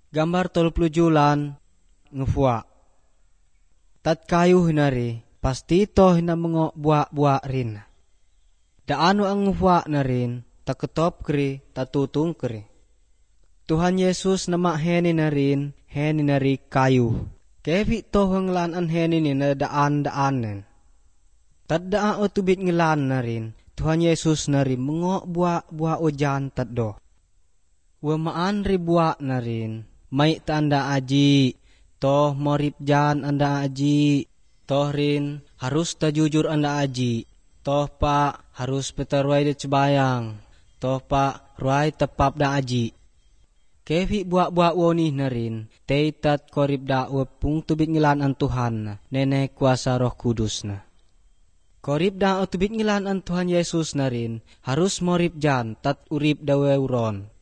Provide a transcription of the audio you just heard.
Gambar 37 ngefua. Tat kayu hinari pasti to hina mengok buak-buak rin. Da anu ang ngefua narin taketop keri tatutung keri. Tuhan Yesus nama heni nari kayu. Kevi to henglan an heni ni na daan-daanen. Tad daa o tubit ngelan narin Tuhan Yesus nari mengok buak-buak ujan taddo. Wamaan ribuak narin may tanda aji, toh morip jan anda aji, toh rin harus ta jujur anda aji, toh pa harus petarway de cebayang, toh pa ruay tepap da aji. Kevi buak-buak woni narin, teitat korip da wepung tubit ngilan an Tuhan, nenek kuasa Roh Kudus na. Korip da tubit ngilan an Tuhan Yesus narin, harus morip jan tat urip da weuron.